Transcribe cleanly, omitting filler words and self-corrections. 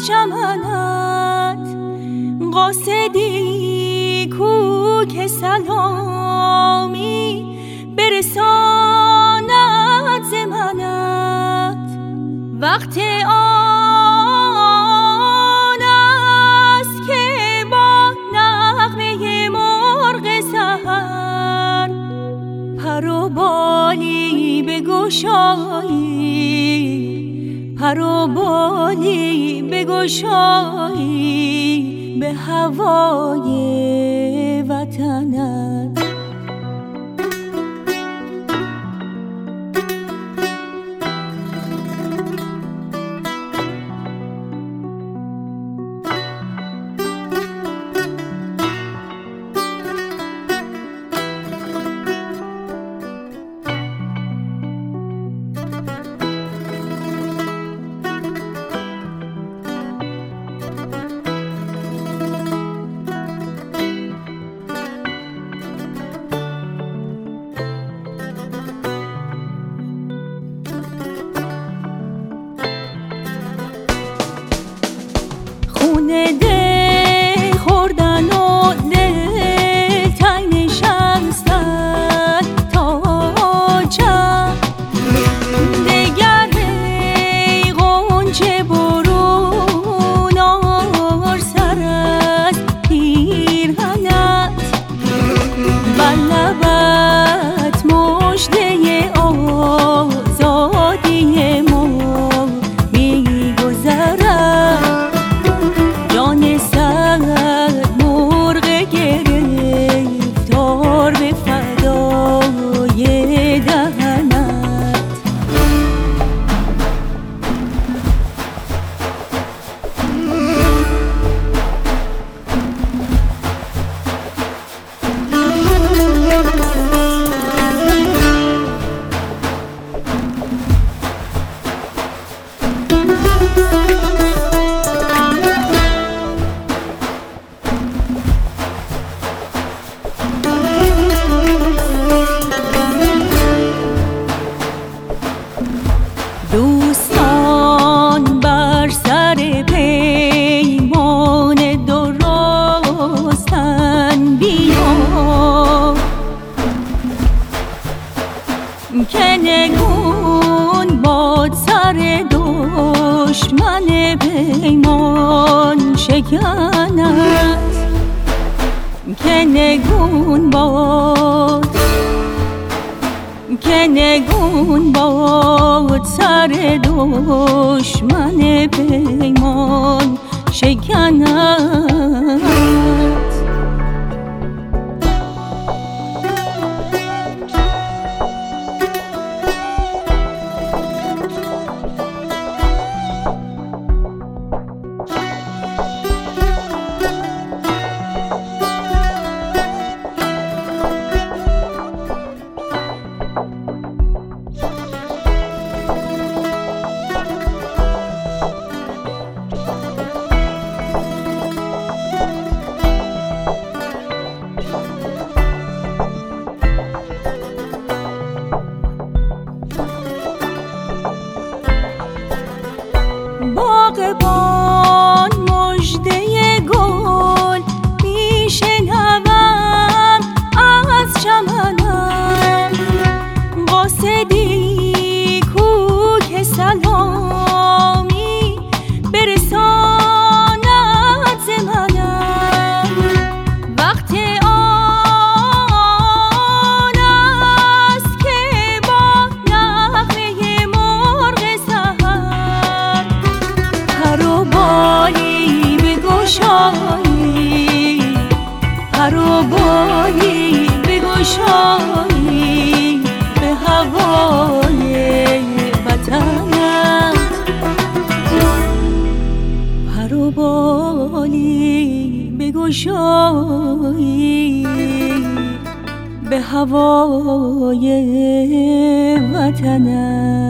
چمنت، قاصدی کو که سلامی برساند ز منت. وقت آن است که با نغمه مرغ سحر پر و بالی بگشایی، پر و بالی بگشایی به هوای وطنت. خونه ده خوردن و دل تنگ نشستن تا چند دگر غنچه برون آر سر از پیرهنت. بر لبت مژده آزادی ما می‌گذرد. جان سرد مرغ گرفتار به فدای دهنت. دوستان بر سر پیمان درستن بیا، که نگون باد سر دشمن پیمان شکنت. که نگون باد، که نگون باد سر دشمن پیمان شکنت. باغبان مژده گل میشنوم از چمنم. قاصدی کو که سلامی برساند ز منم. وقت آن است که با نغمه مرغ سحر پر و بالی بگشایی، پر و بالی بگشایی به هوای وطنت. پر و بالی بگشایی به هوای وطنت.